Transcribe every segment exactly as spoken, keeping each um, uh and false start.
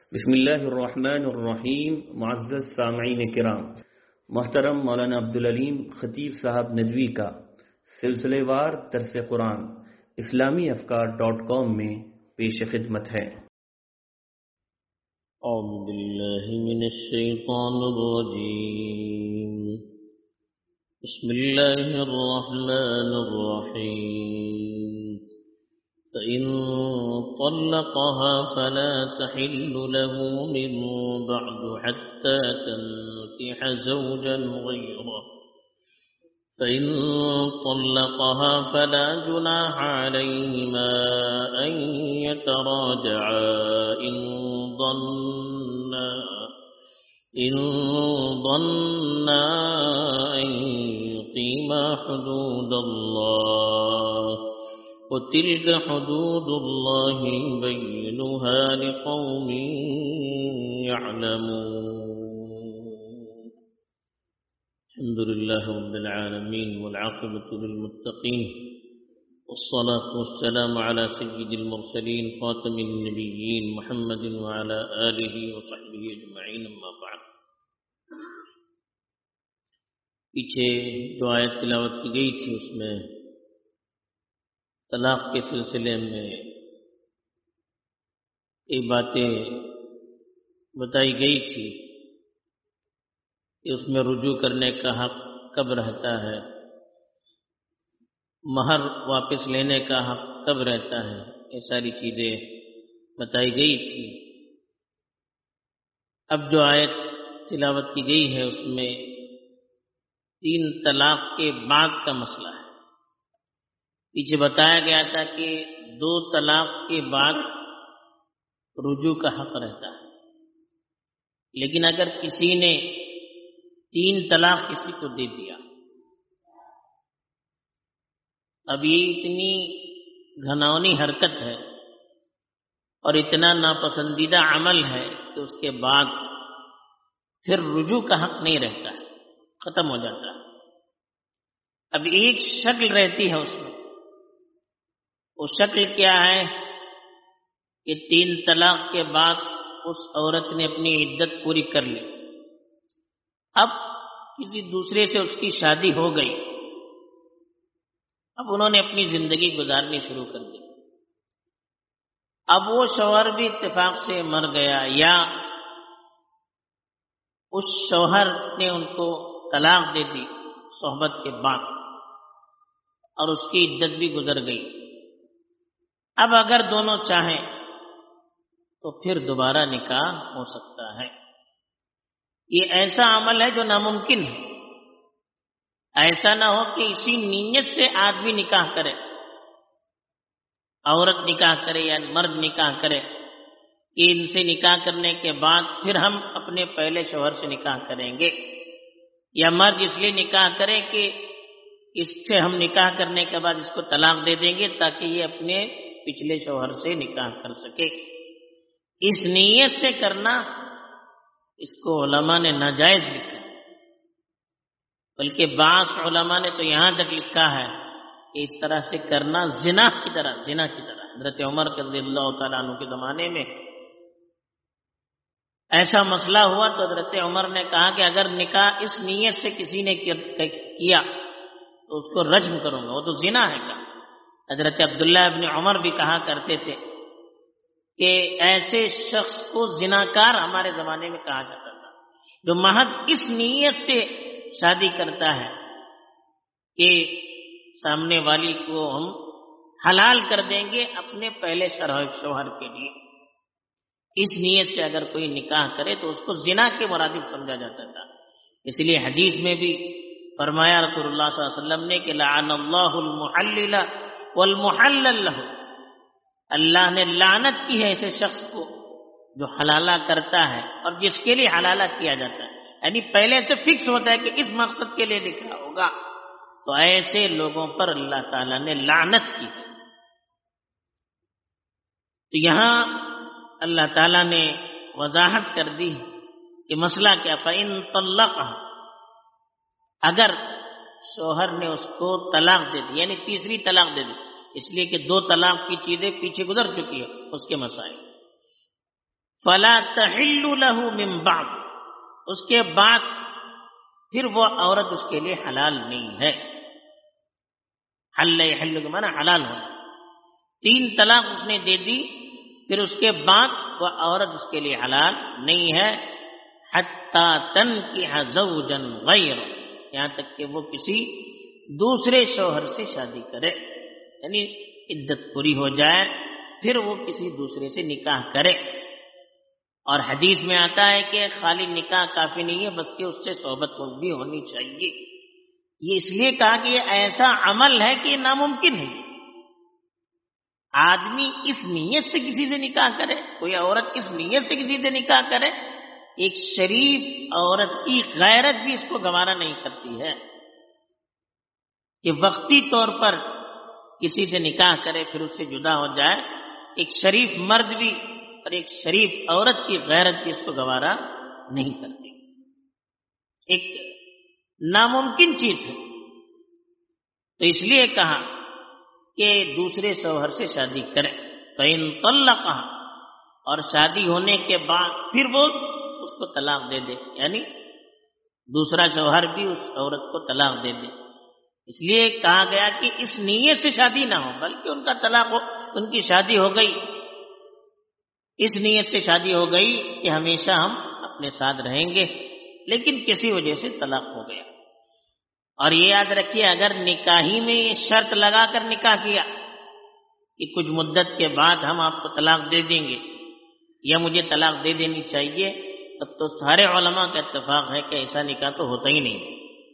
بسم اللہ الرحمن الرحیم. معزز سامعین کرام، محترم مولانا عبدالعلیم خطیب صاحب ندوی کا سلسلے وار درس قرآن اسلامی افکار ڈاٹ کام میں پیش خدمت ہے. اعوذ باللہ من الشیطان الرجیم. بسم اللہ الرحمن الرحیم. فإن طلقها فلا تحل له من بعد حتى تنكح زوجا غيره. فإن طلقها فلا جناح عليهما أن يتراجعا إن ظنا إن ظنا أن يقيما حدود الله وتلك حدود الله يبينها لقوم يعلمون. الحمد لله رب العالمين والعاقبة للمتقين والصلاة والسلام على سيد المرسلين خاتم النبيين محمد وعلى آله وصحبه أجمعين. أما بعد. پیچھے جو آیت تلاوت کی گئی تھی اس میں طلاق کے سلسلے میں یہ باتیں بتائی گئی تھی کہ اس میں رجوع کرنے کا حق کب رہتا ہے، مہر واپس لینے کا حق کب رہتا ہے، یہ ساری چیزیں بتائی گئی تھی. اب جو آیت تلاوت کی گئی ہے اس میں تین طلاق کے بعد کا مسئلہ ہے. پیچھے بتایا گیا تھا کہ دو طلاق کے بعد رجوع کا حق رہتا ہے، لیکن اگر کسی نے تین طلاق کسی کو دے دیا، اب یہ اتنی گھناؤنی حرکت ہے اور اتنا ناپسندیدہ عمل ہے کہ اس کے بعد پھر رجوع کا حق نہیں رہتا ہے، ختم ہو جاتا ہے. اب ایک شکل رہتی ہے اس میں، وہ شکل کیا ہے کہ تین طلاق کے بعد اس عورت نے اپنی عدت پوری کر لی، اب کسی دوسرے سے اس کی شادی ہو گئی، اب انہوں نے اپنی زندگی گزارنی شروع کر دی. اب وہ شوہر بھی اتفاق سے مر گیا یا اس شوہر نے ان کو طلاق دے دی صحبت کے بعد اور اس کی عدت بھی گزر گئی. اب اگر دونوں چاہیں تو پھر دوبارہ نکاح ہو سکتا ہے. یہ ایسا عمل ہے جو ناممکن ہے. ایسا نہ ہو کہ اسی نیت سے آدمی نکاح کرے، عورت نکاح کرے یا مرد نکاح کرے کہ ان سے نکاح کرنے کے بعد پھر ہم اپنے پہلے شوہر سے نکاح کریں گے، یا مرد اس لیے نکاح کرے کہ اس سے ہم نکاح کرنے کے بعد اس کو طلاق دے دیں گے تاکہ یہ اپنے پچھلے شوہر سے نکاح کر سکے. اس نیت سے کرنا اس کو علماء نے ناجائز لکھا، بلکہ بعض علماء نے تو یہاں تک لکھا ہے کہ اس طرح سے کرنا زنا کی طرح زنا کی طرح حضرت عمر رضی اللہ تعالیٰ عنہ کے زمانے میں ایسا مسئلہ ہوا تو حضرت عمر نے کہا کہ اگر نکاح اس نیت سے کسی نے کیا تو اس کو رجم کروں گا، وہ تو زنا ہے. کیا حضرت عبداللہ ابن عمر بھی کہا کرتے تھے کہ ایسے شخص کو زناکار ہمارے زمانے میں کہا جاتا تھا جو محض اس نیت سے شادی کرتا ہے کہ سامنے والی کو ہم حلال کر دیں گے اپنے پہلے شوہر کے لیے. اس نیت سے اگر کوئی نکاح کرے تو اس کو زنا کے مرادف سمجھا جاتا تھا. اس لیے حدیث میں بھی فرمایا رسول اللہ صلی اللہ علیہ وسلم نے کہ لعن اللہ المحلل والمحلل له، اللہ نے لعنت کی ہے ایسے شخص کو جو حلالہ کرتا ہے اور جس کے لیے حلالہ کیا جاتا ہے، یعنی پہلے سے فکس ہوتا ہے کہ اس مقصد کے لیے نکاح ہوگا، تو ایسے لوگوں پر اللہ تعالیٰ نے لعنت کی. تو یہاں اللہ تعالیٰ نے وضاحت کر دی کہ مسئلہ کیا، فَإِن طَلَّقَهَا، اگر شوہر نے اس کو طلاق دے دی، یعنی تیسری طلاق دے دی، اس لیے کہ دو طلاق کی چیزیں پیچھے گزر چکی ہے اس کے مسائل. فلا تحل له من بعد، اس کے بعد پھر وہ عورت اس کے لیے حلال نہیں ہے. حل یحل کے معنی حلال ہونا. تین طلاق اس نے دے دی، پھر اس کے بعد وہ عورت اس کے لیے حلال نہیں ہے. حتی تنکح زوجا غیر، یہاں تک کہ وہ کسی دوسرے شوہر سے شادی کرے، یعنی عدت پوری ہو جائے پھر وہ کسی دوسرے سے نکاح کرے. اور حدیث میں آتا ہے کہ خالی نکاح کافی نہیں ہے، بس کہ اس سے صحبت بھی ہونی چاہیے. یہ اس لیے کہا کہ یہ ایسا عمل ہے کہ یہ ناممکن ہے. آدمی اس نیت سے کسی سے نکاح کرے، کوئی عورت اس نیت سے کسی سے نکاح کرے، ایک شریف عورت کی غیرت بھی اس کو گوارا نہیں کرتی ہے کہ وقتی طور پر کسی سے نکاح کرے پھر اس سے جدا ہو جائے. ایک شریف مرد بھی اور ایک شریف عورت کی غیرت بھی اس کو گوارا نہیں کرتی. ایک ناممکن چیز ہے. تو اس لیے کہا کہ دوسرے شوہر سے شادی کرے. فَإِن طَلَّقَهَا، اور شادی ہونے کے بعد پھر وہ اس کو طلاق دے دے، یعنی دوسرا شوہر بھی اس عورت کو طلاق دے دے. اس لیے کہا گیا کہ اس نیت سے شادی نہ ہو، بلکہ ان کا طلاق ہو، ان کی شادی ہو گئی، اس نیت سے شادی ہو گئی کہ ہمیشہ ہم اپنے ساتھ رہیں گے، لیکن کسی وجہ سے طلاق ہو گیا. اور یہ یاد رکھیے، اگر نکاحی میں یہ شرط لگا کر نکاح کیا کہ کچھ مدت کے بعد ہم آپ کو طلاق دے دیں گے یا مجھے طلاق دے دینی چاہیے، تب تو سارے علماء کا اتفاق ہے کہ ایسا نکاح تو ہوتا ہی نہیں.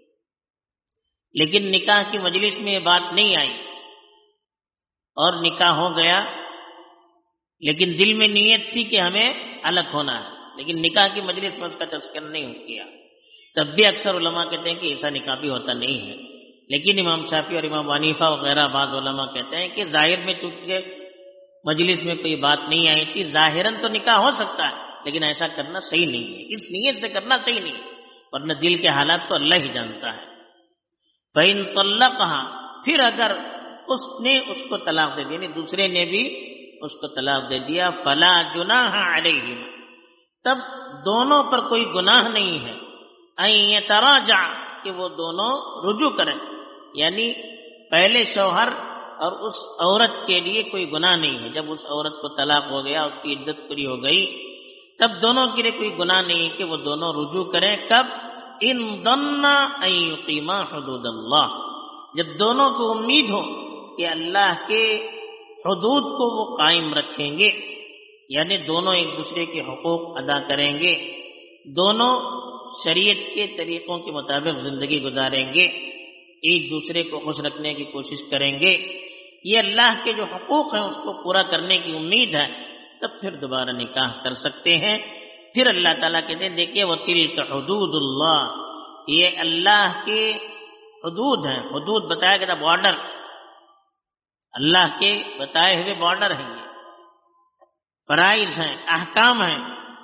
لیکن نکاح کی مجلس میں یہ بات نہیں آئی اور نکاح ہو گیا، لیکن دل میں نیت تھی کہ ہمیں الگ ہونا ہے، لیکن نکاح کی مجلس میں اس کا تذکر نہیں کیا، تب بھی اکثر علماء کہتے ہیں کہ ایسا نکاح بھی ہوتا نہیں ہے. لیکن امام شافعی اور امام حنیفہ وغیرہ بعض علماء کہتے ہیں کہ ظاہر میں چونکہ مجلس میں کوئی بات نہیں آئی تھی، ظاہراً تو نکاح ہو سکتا ہے، لیکن ایسا کرنا صحیح نہیں ہے، اس نیت سے کرنا صحیح نہیں ہے، ورنہ دل کے حالات تو اللہ ہی جانتا ہے. فَإِن طَلَّقَهَا، پھر اگر اس نے اس کو طلاق دے دی، یعنی دوسرے نے بھی اس کو طلاق دے دیا، فَلَا جُنَاحَ عَلَيْهِمَا، تب دونوں پر کوئی گناہ نہیں ہے، أَن يَتَرَاجَعَ، کہ وہ دونوں رجوع کریں، یعنی پہلے شوہر اور اس عورت کے لیے کوئی گناہ نہیں ہے. جب اس عورت کو طلاق ہو گیا، اس کی عدت پوری ہو گئی، تب دونوں کے لیے کوئی گناہ نہیں ہے کہ وہ دونوں رجوع کریں. کب؟ ان ظنا ان یقیما حدود اللہ، جب دونوں کو امید ہو کہ اللہ کے حدود کو وہ قائم رکھیں گے، یعنی دونوں ایک دوسرے کے حقوق ادا کریں گے، دونوں شریعت کے طریقوں کے مطابق زندگی گزاریں گے، ایک دوسرے کو خوش رکھنے کی کوشش کریں گے، یہ اللہ کے جو حقوق ہیں اس کو پورا کرنے کی امید ہے، تب پھر دوبارہ نکاح کر سکتے ہیں. پھر اللہ تعالیٰ کہتے ہیں دیکھیے وَتِلْكَ حُدُودُ اللَّهِ، یہ اللہ کے حدود ہیں. حدود بتایا گیا تھا بارڈر، اللہ کے بتائے ہوئے بارڈر ہیں، یہ فرائض ہیں، احکام ہیں.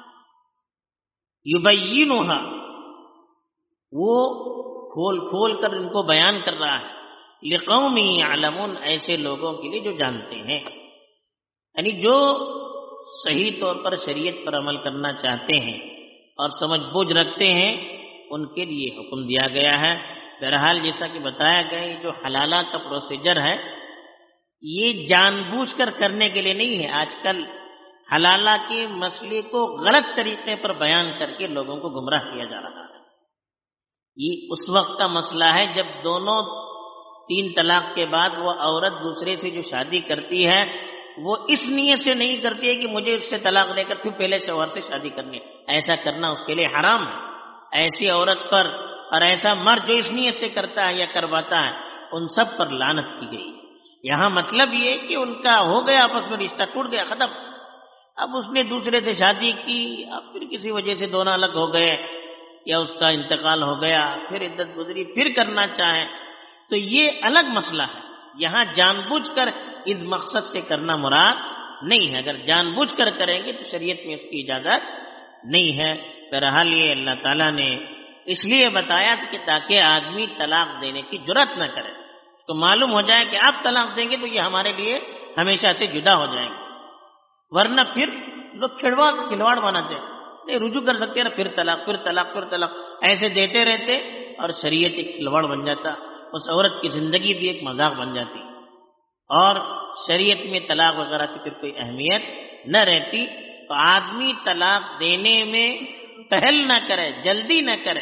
یبینھا، وہ کھول کھول کر ان کو بیان کر رہا ہے، لقوم یعلمون، ایسے لوگوں کے لیے جو جانتے ہیں، یعنی جو صحیح طور پر شریعت پر عمل کرنا چاہتے ہیں اور سمجھ بوجھ رکھتے ہیں، ان کے لیے حکم دیا گیا ہے. بہرحال جیسا کہ بتایا گیا، یہ جو حلالہ کا پروسیجر ہے یہ جان بوجھ کر کرنے کے لیے نہیں ہے. آج کل حلالہ کے مسئلے کو غلط طریقے پر بیان کر کے لوگوں کو گمراہ کیا جا رہا ہے. یہ اس وقت کا مسئلہ ہے جب دونوں تین طلاق کے بعد وہ عورت دوسرے سے جو شادی کرتی ہے وہ اس نیت سے نہیں کرتی ہے کہ مجھے اس سے طلاق دے کر پھر پہلے شوہر سے شادی کرنی ہے. ایسا کرنا اس کے لیے حرام ہے. ایسی عورت پر اور ایسا مرد جو اس نیت سے کرتا ہے یا کرواتا ہے، ان سب پر لعنت کی گئی. یہاں مطلب یہ کہ ان کا ہو گیا، آپس میں رشتہ ٹوٹ گیا، ختم. اب اس نے دوسرے سے شادی کی، اب پھر کسی وجہ سے دونوں الگ ہو گئے یا اس کا انتقال ہو گیا، پھر عدت گزری، پھر کرنا چاہیں تو یہ الگ مسئلہ ہے. یہاں جان بوجھ کر اس مقصد سے کرنا مراد نہیں ہے. اگر جان بوجھ کر کریں گے تو شریعت میں اس کی اجازت نہیں ہے. بہرحال یہ اللہ تعالیٰ نے اس لیے بتایا کہ تاکہ آدمی طلاق دینے کی جرات نہ کرے، اس کو معلوم ہو جائے کہ آپ طلاق دیں گے تو یہ ہمیشہ سے جدا ہو جائیں گے، ورنہ پھر لوگ کھلواڑ کھلواڑ بناتے ہیں، نہیں رجوع کر سکتے ہیں نا، پھر طلاق پھر طلاق پھر طلاق ایسے دیتے رہتے اور شریعت ایک کھلواڑ بن جاتا، اس عورت کی زندگی بھی ایک مذاق بن جاتی اور شریعت میں طلاق وغیرہ کی پھر کوئی اہمیت نہ رہتی. تو آدمی طلاق دینے میں پہل نہ کرے، جلدی نہ کرے،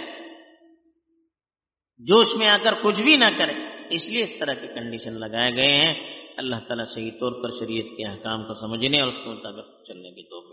جوش میں آ کر کچھ بھی نہ کرے، اس لیے اس طرح کے کنڈیشن لگائے گئے ہیں. اللہ تعالیٰ صحیح طور پر شریعت کے احکام کو سمجھنے اور اس کے مطابق چلنے کی توفیق